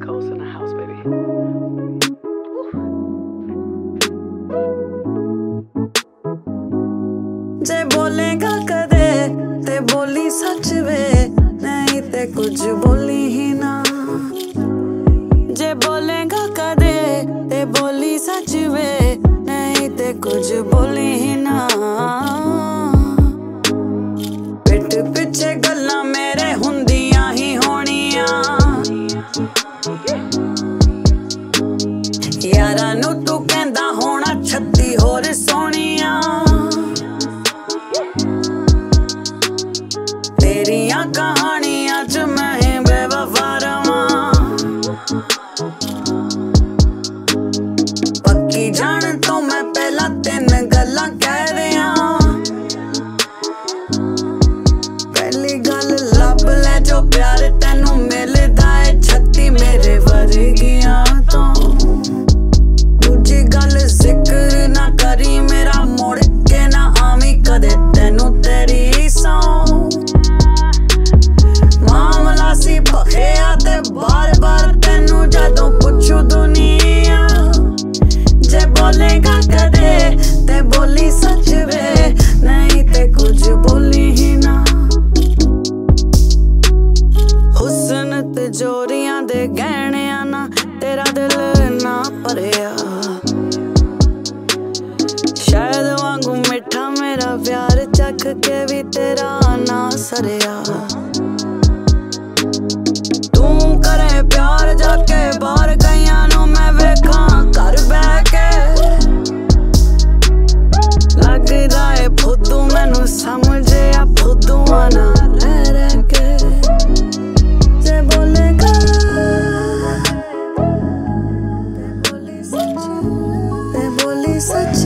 Coast in the house, baby. जे बोलेगा कदे ते बोली सच वे, नहीं ते कुछ बोली ही ना। जे बोलेगा कदे ते बोली सच वे, नहीं ते कुछ बोली ही ना। पिठ पिछे गल्लां मेरे हुंदियां ही होनियां, यारां नू तू कहंदा होना 36 होर सोहणियां। तेरियां कहानियां च मैं बेवफा रवां, पक्की जान तो मैं पहला 3 गल्लां कह दियां। पहली गल लभ ले जो प्यार तैनू मिलदा है 36 मेरे वर्गियां तो। दूजी गल जिक्र ना करी मेरा, मुड़ के ना आवी कदे तैनू तेरी सौं। मामला सी भखिया ते बार बार तैनू जदों पुछू दुनिया। जे बोलेगा कदे ते बोली सच वे, नहीं ते कुछ बोली ही ना। हुस्न ते जोरियां दे गहणियां ना तेरा दिल ना भरिया, शायद वांगू मिठा मेरा प्यार चख के भी तेरा ना सरिया। तू करे प्यार जाके बाहर गईयां नू मैं वेखां घर बह के। लगदा है फुद्दू मैनू समझे या फुद्दू ना रह के। जे बोलेगा ते बोली सच,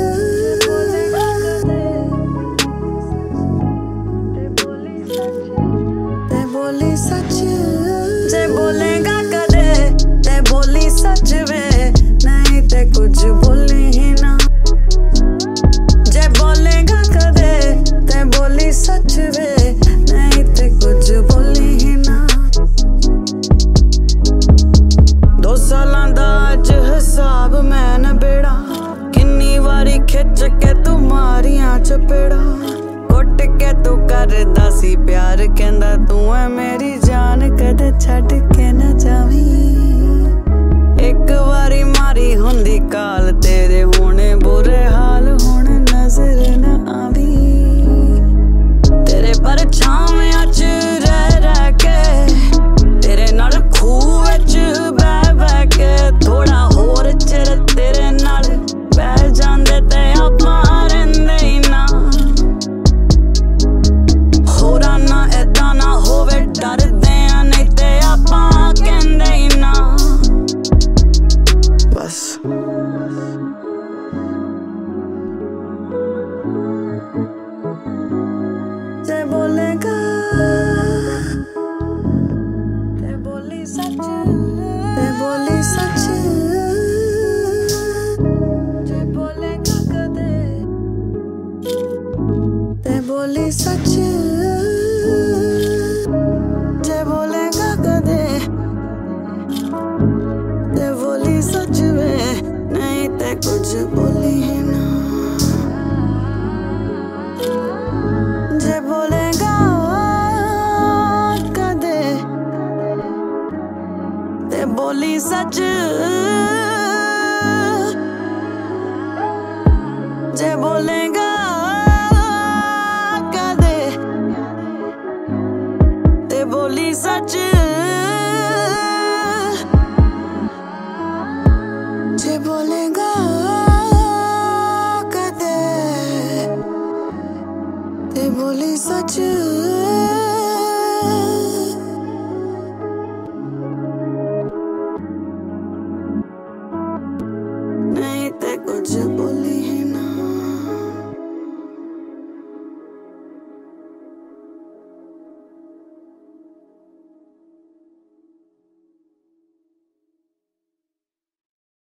ते बोली सच। जे बोलेगा कदे ते बोली सच वे, नहीं ते कुछ बोली ही ना। जे बोलेगा कदे ते बोली सच वे, नहीं ते कुछ बोली ही ना। 2 सालां दा अज हिसाब मैं नबेड़ा, किन्नी वारी खिच के तू मारियां चपेड़ा। कुट के तू करदा सी प्यार, कहंदा तू है मेरी जान कदे छड्ड के ना जावी। एक वारी मारी हुंदी काल तेरे होने बुरे हाल हुण नजर ना आवी। तेरे परछावियां च रह के, तेरे नाल खूह विच बह बह के। थोड़ा होर चिर तेरे नाल बह जांदे ते आपां रहिंदे ही ना। होरा ना ऐदा ना होवे डरदे आ, नहीं ते आपां कहंदे ही ना। बस जे बोलेगा ते बोली सच, ते बोली सच। जे बोलेगा कदे ते बोली सच, जे बोलेगा कदे ते बोली सच वे, नहीं ते कुछ बोली ही ना। जे बोलेगा कदे ते बोली सच, जे बोले